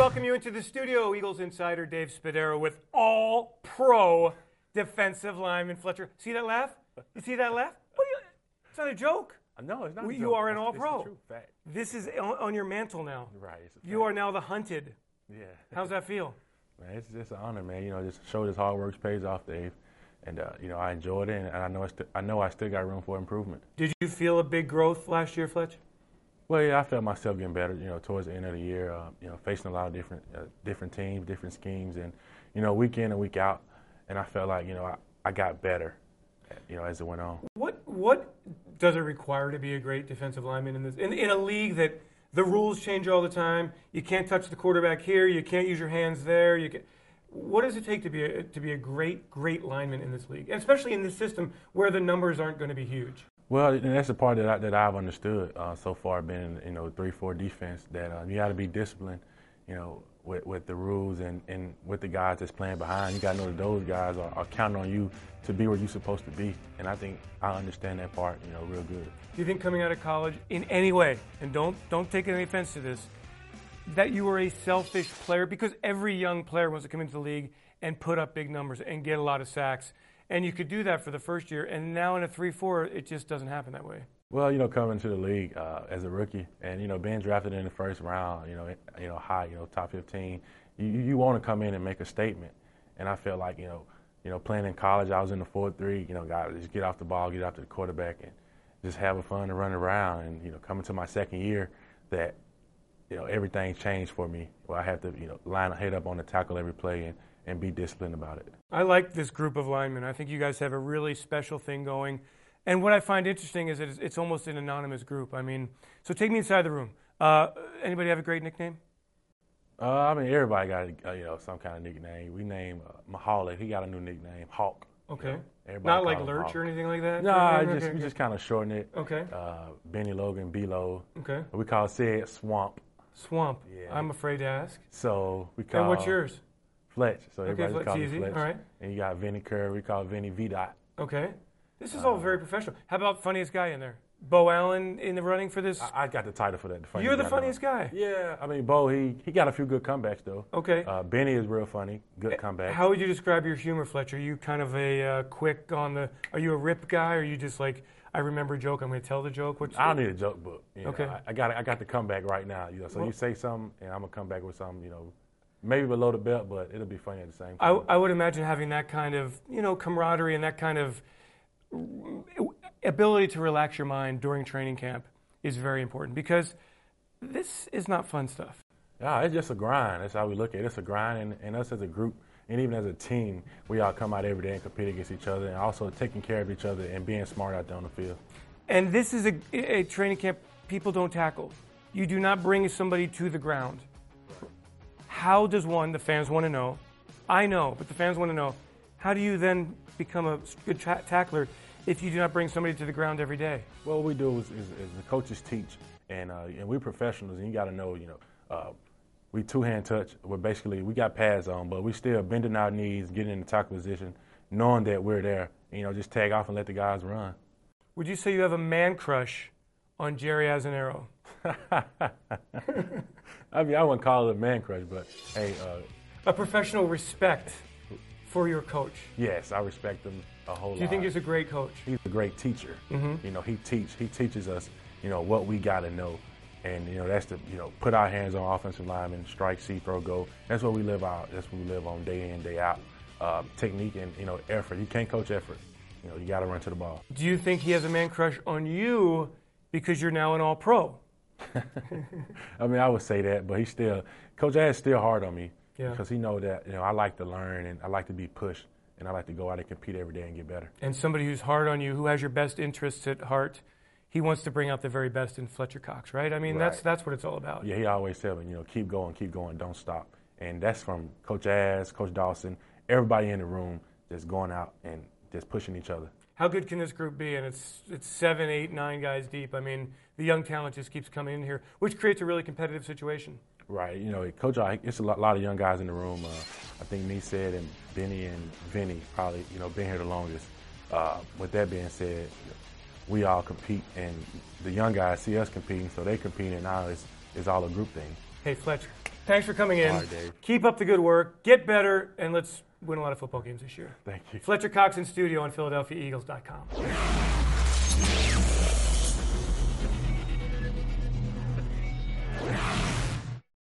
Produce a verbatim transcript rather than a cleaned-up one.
welcome you into the studio, Eagles insider Dave Spadaro with all-pro defensive lineman Fletcher. See that laugh? You see that laugh? What are you, it's not a joke. No, it's not. We, a you joke. are an It's- all-pro. It's a true fact. This is on, on your mantle now. Right. It's a You fact. are now the hunted. Yeah. How's that feel? Man, it's just an honor, man. You know, just show this hard work pays off, Dave. And uh, you know, I enjoyed it, and I know I, st- I know I still got room for improvement. Did you feel a big growth last year, Fletch? Well, yeah, I felt myself getting better. You know, towards the end of the year, uh, you know, facing a lot of different uh, different teams, different schemes, and you know, week in and week out, and I felt like you know I, I got better, you know, as it went on. What what does it require to be a great defensive lineman in this in, in a league that the rules change all the time? You can't touch the quarterback here. You can't use your hands there. You can, what does it take to be a, to be a great great lineman in this league, and especially in this system where the numbers aren't going to be huge? Well, and that's the part that, I, that I've understood uh, so far, being in you know three four defense, that uh, you got to be disciplined, you know, with, with the rules and, and with the guys that's playing behind. You got to know that those guys are, are counting on you to be where you're supposed to be, and I think I understand that part, you know, real good. Do you think coming out of college in any way, and don't don't take any offense to this, that you were a selfish player? Because every young player wants to come into the league and put up big numbers and get a lot of sacks. And you could do that for the first year, and now in a three four, it just doesn't happen that way. Well, you know, coming to the league uh, as a rookie, and you know, being drafted in the first round, you know, you know, high, you know, top fifteen, you you want to come in and make a statement. And I felt like, you know, you know, playing in college, I was in the four three, you know, got just get off the ball, get after the quarterback, and just having fun and running around. And you know, coming to my second year, that you know, everything changed for me. Where I have to, you know, line a head up on the tackle every play and. and be disciplined about it. I like this group of linemen. I think you guys have a really special thing going. And what I find interesting is that it's, it's almost an anonymous group. I mean, so take me inside the room. Uh, anybody have a great nickname? Uh, I mean, everybody got uh, you know some kind of nickname. We named uh, Mahalik. He got a new nickname, Hawk. Okay. You know, Not like call him Lurch Hawk. or anything like that? No, Okay, I just, okay, we okay. just kind of shorten it. Okay. Uh, Benny Logan, B-Lo. Okay. We call Sid Swamp. Swamp. Yeah. I'm afraid to ask. So we call. And what's yours? Fletch. So Okay, everybody Fletch, calls me easy. Fletch. All right. And you got Vinny Kerr. We call Vinny V-Dot. Okay. This is all very professional. How about funniest guy in there? Bo Allen in the running for this? I, I got the title for that. The funniest You're the guy funniest now. guy. Yeah. I mean, Bo, he, he got a few good comebacks, though. Okay. Uh, Benny is real funny. Good comeback. How would you describe your humor, Fletcher? Are you kind of a uh, quick on the, are you a rip guy? Or are you just like, I remember a joke, I'm going to tell the joke? What's I don't need a joke book. You know, Okay. I, I got I got the comeback right now. You know, so Well- you say something, and I'm gonna come back with something. You know, maybe below the belt, but it'll be funny at the same I, time. I would imagine having that kind of, you know, camaraderie and that kind of ability to relax your mind during training camp is very important because this is not fun stuff. Yeah, it's just a grind. That's how we look at it. It's a grind, and, and us as a group, and even as a team, we all come out every day and compete against each other, and also taking care of each other and being smart out there on the field. And this is a, a training camp people don't tackle. You do not bring somebody to the ground. How does one, the fans want to know, I know, but the fans want to know, how do you then become a good tra- tackler if you do not bring somebody to the ground every day? Well, what we do is, is, is the coaches teach, and uh, and we're professionals, and you got to know, you know, uh, we two-hand touch. We're basically, we got pads on, but we still bending our knees, getting in the tackle position, knowing that we're there. You know, just tag off and let the guys run. Would you say you have a man crush on Jerry Azzinaro? I mean, I wouldn't call it a man crush, but hey, uh, A professional respect for your coach. yes, I respect him a whole lot. Do you think he's a great coach? He's a great teacher. Mm-hmm. You know, he teach he teaches us, you know, what we got to know, and you know that's to you know put our hands on offensive linemen, strike, see, throw, go. That's what we live out. That's what we live on day in, day out. Uh, technique and you know effort. You can't coach effort. You know, you got to run to the ball. Do you think he has a man crush on you because you're now an all-pro? I mean, I would say that, but he still, Coach Ash is still hard on me Yeah. because he know that you know I like to learn and I like to be pushed and I like to go out and compete every day and get better. And somebody who's hard on you, who has your best interests at heart, he wants to bring out the very best in Fletcher Cox, right? I mean, that's Right. that's what it's all about. Yeah, he always said, you know, keep going, keep going, don't stop. And that's from Coach Ash, Coach Dawson, everybody in the room just going out and just pushing each other. How good can this group be? And it's it's seven, eight, nine guys deep. I mean, the young talent just keeps coming in here, which creates a really competitive situation. Right. You know, Coach, I- it's a lot, lot of young guys in the room. Uh, I think me said and Benny and Vinny probably, you know, been here the longest. Uh, with that being said, we all compete, and the young guys see us competing, so they compete, and now it's, it's all a group thing. Hey, Fletcher, Thanks for coming in. All right, Dave. Keep up the good work. Get better, and let's win a lot of football games this year. Thank you. Fletcher Cox in studio on Philadelphia Eagles dot com.